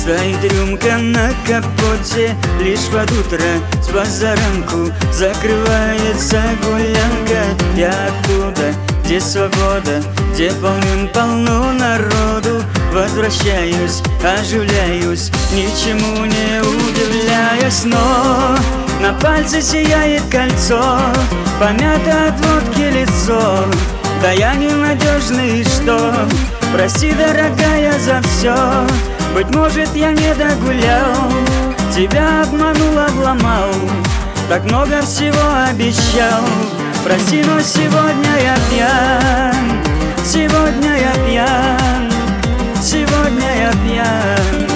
Стоит рюмка на капоте, лишь под утро с позаранку закрывается гулянка. Я оттуда, где свобода, где полным-полно народу, возвращаюсь, оживляюсь, ничему не удивляясь. Но на пальце сияет кольцо, помято от водки лицо. Да я ненадежный, что? Прости, дорогая, за все. Быть может, я не догулял, тебя обманул, обломал, так много всего обещал. Прости, но сегодня я пьян, сегодня я пьян, сегодня я пьян.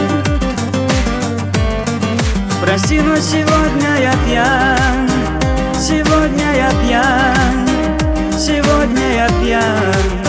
Прости, но сегодня я пьян, сегодня я пьян, сегодня я пьян.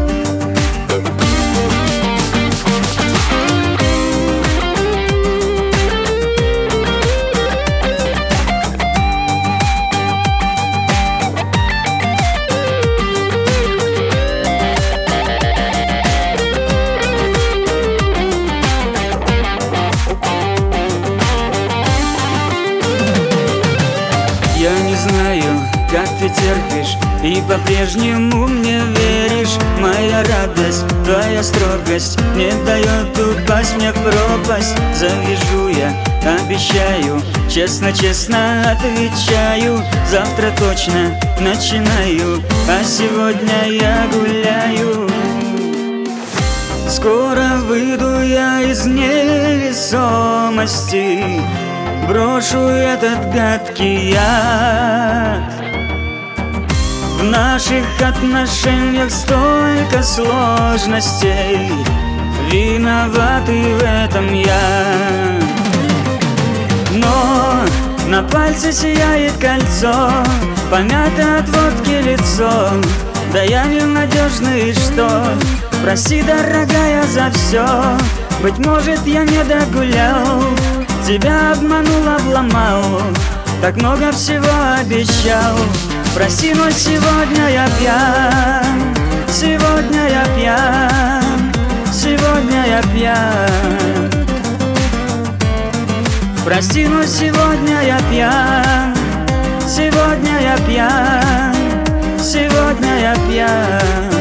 Я не знаю, как ты терпишь и по-прежнему мне веришь. Моя радость, твоя строгость не дает упасть мне в пропасть. Завяжу я, обещаю, честно-честно отвечаю. Завтра точно начинаю, а сегодня я гуляю. Скоро выйду я из невесомости, брошу этот гадкий яд. В наших отношениях столько сложностей, виноватый в этом я. Но на пальце сияет кольцо, помято от водки лицо. Да я ненадежный, что? Прости, дорогая, за все. Быть может, я не догулял, тебя обманул, обломал, так много всего обещал. Прости, но сегодня я пьян, сегодня я пьян, сегодня я пьян. Прости, но сегодня я пьян, сегодня я пьян, сегодня я пьян.